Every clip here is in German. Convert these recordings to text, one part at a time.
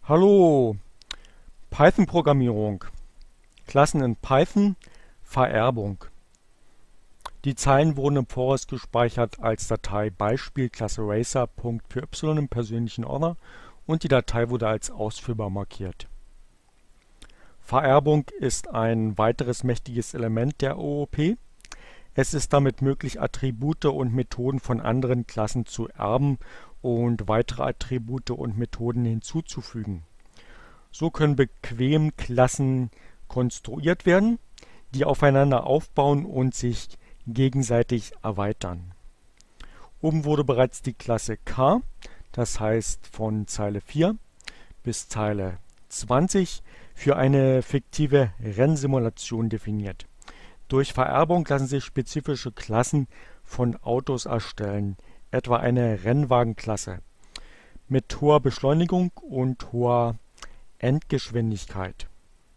Hallo, Python-Programmierung, Klassen in Python, Vererbung. Die Zeilen wurden im Voraus gespeichert als Datei Beispiel Klasse Racer.py im persönlichen Ordner und die Datei wurde als ausführbar markiert. Vererbung ist ein weiteres mächtiges Element der OOP. Es ist damit möglich, Attribute und Methoden von anderen Klassen zu erben und weitere Attribute und Methoden hinzuzufügen. So können bequem Klassen konstruiert werden, die aufeinander aufbauen und sich gegenseitig erweitern. Oben wurde bereits die Klasse K, das heißt von Zeile 4 bis Zeile 20, für eine fiktive Rennsimulation definiert. Durch Vererbung lassen sich spezifische Klassen von Autos erstellen, etwa eine Rennwagenklasse mit hoher Beschleunigung und hoher Endgeschwindigkeit.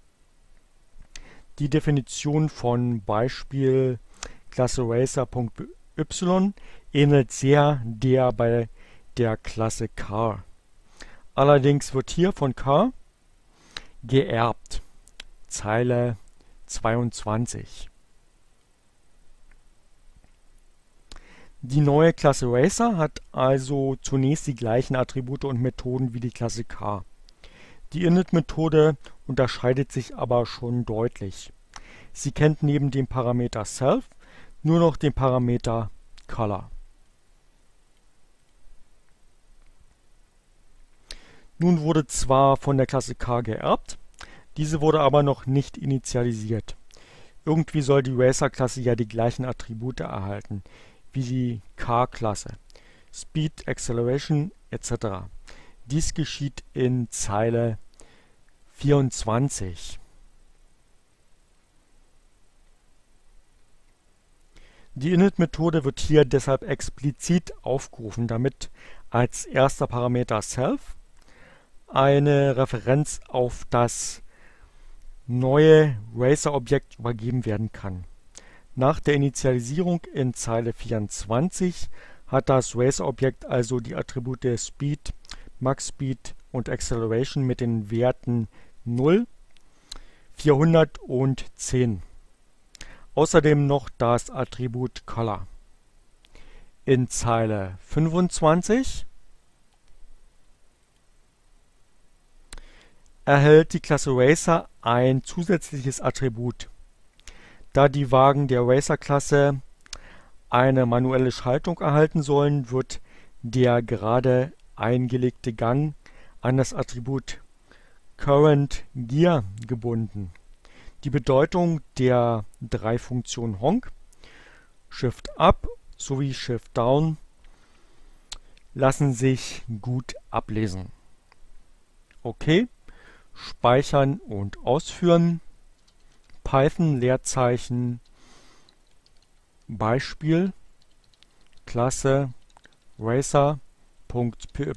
Die Definition von Beispiel Klasse Racer.py ähnelt sehr der bei der Klasse Car. Allerdings wird hier von Car geerbt. Zeile 22. Die neue Klasse Racer hat also zunächst die gleichen Attribute und Methoden wie die Klasse Car. Die Init-Methode unterscheidet sich aber schon deutlich. Sie kennt neben dem Parameter Self nur noch den Parameter Color. Nun wurde zwar von der Klasse K geerbt, diese wurde aber noch nicht initialisiert. Irgendwie soll die Racer-Klasse ja die gleichen Attribute erhalten wie die Car-Klasse, Speed, Acceleration etc. Dies geschieht in Zeile 24. Die Init-Methode wird hier deshalb explizit aufgerufen, damit als erster Parameter Self eine Referenz auf das neue Racer-Objekt übergeben werden kann. Nach der Initialisierung in Zeile 24 hat das Racer-Objekt also die Attribute Speed, Max Speed und Acceleration mit den Werten 0, 400 und 10. Außerdem noch das Attribut Color. In Zeile 25 erhält die Klasse Racer ein zusätzliches Attribut. Da die Wagen der Racer-Klasse eine manuelle Schaltung erhalten sollen, wird der gerade eingelegte Gang an das Attribut Current Gear gebunden. Die Bedeutung der drei Funktionen Honk, Shift Up sowie Shift Down lassen sich gut ablesen. Okay, speichern und ausführen. Python Leerzeichen Beispiel Klasse Racer.py.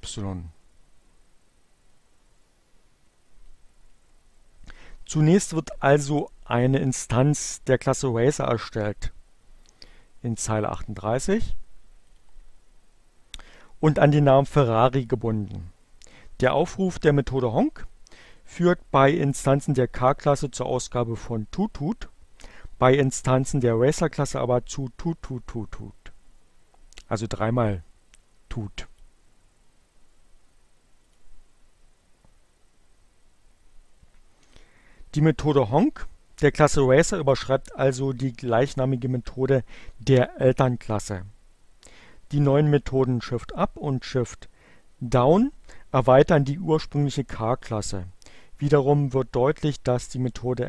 Zunächst wird also eine Instanz der Klasse Racer erstellt in Zeile 38 und an den Namen Ferrari gebunden. Der Aufruf der Methode Honk führt bei Instanzen der Car-Klasse zur Ausgabe von Tutut, bei Instanzen der Racer-Klasse aber zu Tutututut. Also dreimal Tut. Die Methode Honk der Klasse Racer überschreibt also die gleichnamige Methode der Elternklasse. Die neuen Methoden Shift Up und Shift Down erweitern die ursprüngliche Car-Klasse. Wiederum wird deutlich, dass die Methode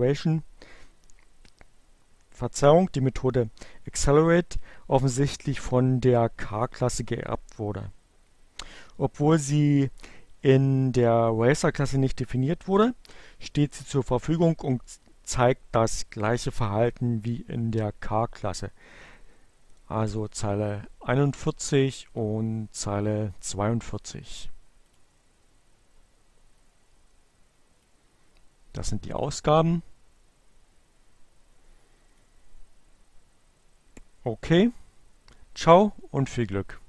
die Methode Accelerate offensichtlich von der Car-Klasse geerbt wurde. Obwohl sie in der Racer-Klasse nicht definiert wurde, steht sie zur Verfügung und zeigt das gleiche Verhalten wie in der Car-Klasse. Also Zeile 41 und Zeile 42. Das sind die Ausgaben. Okay, ciao und viel Glück.